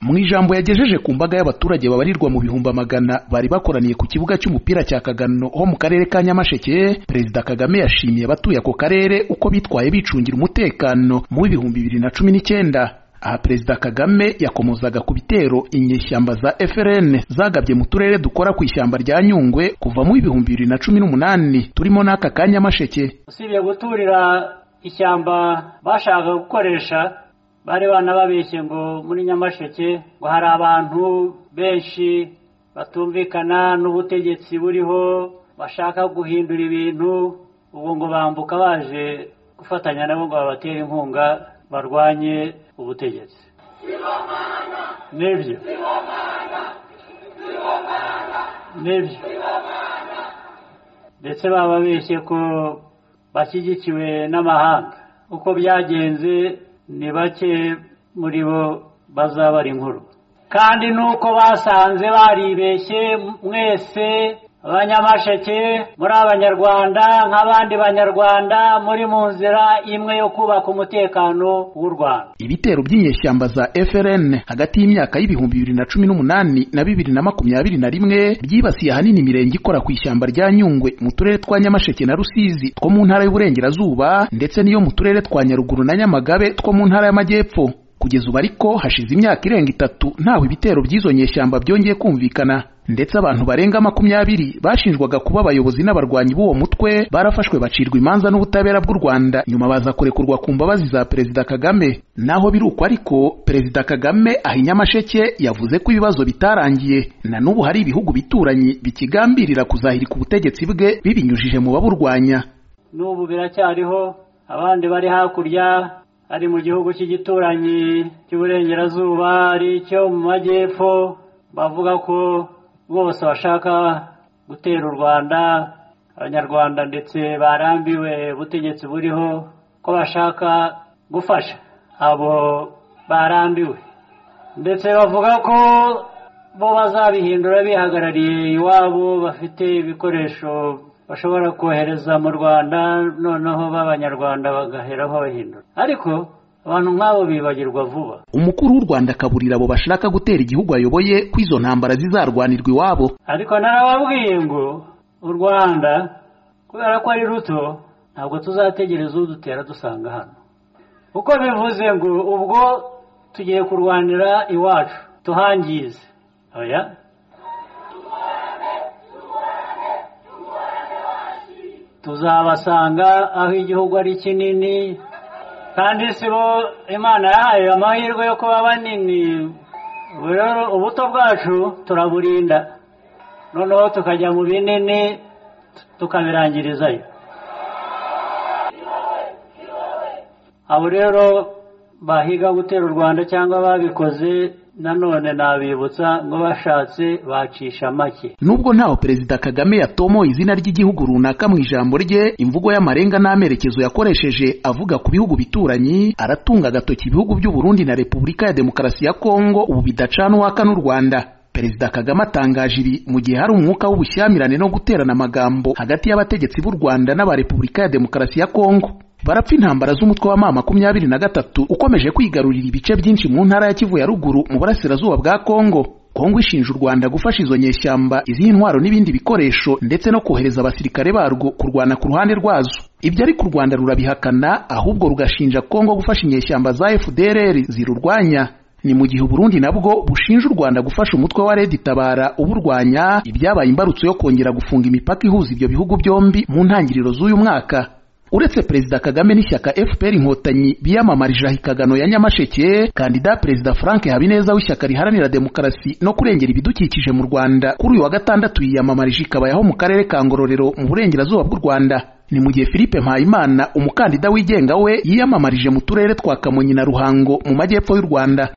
Mu ijambo yagejeje ku mbaga y'abaturage babarirwa mu bihumbi amagana bari bakoraniye ku kibuga cy'umupira cya Kagano ho mu karere ka Nyamasheke, Perezida Kagame yashimiye abatuye ako karere uko bitwaye bicungira umutekano mu 2019. Aha Perezida Kagame yakomozaga ku bitero inyeshyamba za FRN zagabye mu turere dukora ku ishyamba rya Nyungwe kuva mu 2018 turimo n'aka ka Nyamasheke. Usibye guturira ishyamba bashaka gukoresha, bari banababeshye ngo muri Nyamasheke ngo hari abantu benshi batumvikana n'ubutegetsi buriho bashaka guhindura ibintu, ubu ngo bambuka baje gufatanya nabo ngo babatere inkunga barwanye ubutegetsi. Nibyo ndetse bababeshye ko bashyigikiwe n'amahanga. Uko byagenze ni bake muri bo bazabara inkuru, kandi nuko basanze baribeshye. Mwese Abanyamasheke muri Abanyarwanda nk'abandi Banyarwanda muri mu nzira imwe yo kubaka umutekano w'u Rwanda. Ibitero by'inyeshyamba za FRN hagati y'imyaka y'ibihumbi 2018 na 2021 byibasiye ahanini imirenge ikora ku ishyamba rya Nyungwe mu turere twa Nyamasheke na Rusizi two mu ntara y'Uburengerazuba, ndetse niyo mu turere twa Nyaruguru na Nyamagabe two mu ntara y'Amajyepfo. Kugeza ubu ariko hashize imyaka irenga 3 ntaho ibitero by'izo nyeshyamba byongeye kumvikana, ndetse abantu barenga 20 bashinjwaga kuba abayobozi n'abarwanyi b'uwo mutwe barafashwe bacirwa imanza n'ubutabera bw'u Rwanda, nyuma baza kurekurwa ku mbabazi za Perezida Kagame. Naho biruko ariko Perezida Kagame ahi Nyamasheke yavuze ko ibibazo bitarangiye, na n'ubu hari ibihugu bituranyi bikigambirira kuzahirika ubutegetsi bwe bibinyujije mu baburwanya. N'ubu biracyariho abandi bari hakurya, ari mu gihugu cy'igituranyi cy'Uburengerazuba ari cyo mu Majyepfo, bavuga ko bose bashaka gutera u Rwanda. Abanyarwanda ndetse barambiwe ubutegetsi buriho, ko bashaka gufasha abo barambiwe, ndetse bavuga ko bo bazabihindura bihagarariye iwabo, bafite ibikoresho bashobora kohereza mu Rwanda, noneho b'Abanyarwanda bagaheraho bahindura. Ariko abantu nk'abo bibagirwa vuba. Umukuru w'u Rwanda akaburira abo bashaka gutera igihugu ayoboye ko izo ntambara zizarwanirwa iwabo. Ariko narababwiye ngo u Rwanda kubera ko ari ruto, ntabwo tuzategereza udutera dusanga hano. Uko bivuze ngo ubwo tugiye kurwanira iwacu tuhangize, oya, tuzabasanga aho igihugu ari kinini, kandi sibo Imana yahaye amahirwe yo kuba banini. Rero ubuto bwacu turaburinda, noneho tukajya mu binini tukabirangirizayo. Abo rero bahiga gutera u Rwanda cyangwa babikoze, nanone nabibutsa ngo bashatse bacisha make. Nubwo ntaho Perezida Kagame yatomo izina ry'igihugu runaka mu ijambo rye, imvugo y'amarenga n'amerekezo yakoresheje avuga ku bihugu bituranyi, aratunga agatoki ibihugu by'u Burundi na Repubulika ya Demokarasi ya Kongo ubu bidacana uwaka n'u Rwanda. Perezida Kagame atangaje ibi mu gihe hari umwuka w'ubushyamirane no guterana amagambo hagati y'abategetsi b'u Rwanda n'aba Repubulika ya Demokarasi ya Kongo. Barapfa intambara z'umutwe wa M23 ukomeje kwigarurira ibice byinshi mu ntara ya Kivu ya ruguru mu burasirazuba bwa Kongo. Kongo ishinja u Rwanda gufasha izo nyeshyamba izihe intwaro n'ibindi bikoresho, ndetse no kohereza abasirikare barwo kurwana ku ruhande rwazo. Ibyo ariko u Rwanda rurabihakana, ahubwo rugashinja Kongo gufasha inyeshyamba za FDLR zirurwanya. Ni mu gihe Burundi nabwo bushinja u Rwanda gufasha umutwe wa Red Tabara uburwanya, ibyabaye imbarutso yo kongera gufunga imipaka ihuza ibyo bihugu byombi mu ntangiriro z'uyu mwaka. Uretse Perezida Kagame n'ishyaka FPR Inkotanyi biyamamarije ahikagano ya Nyamasheke, kandida Perezida Frank Habineza w'ishyaka riharanira demokarasi no kurengera ibidukikije mu Rwanda kuri uyu wa gatandatu yiyamamarije ikabayaho mu karere ka Ngororero mu burengerazuba bw'u Rwanda. Ni mu gihe Philippe Mpayimana umukandida wigenga we yiyamamarije mu turere twa Kamonyi na Ruhango mu majyepfo y'u Rwanda.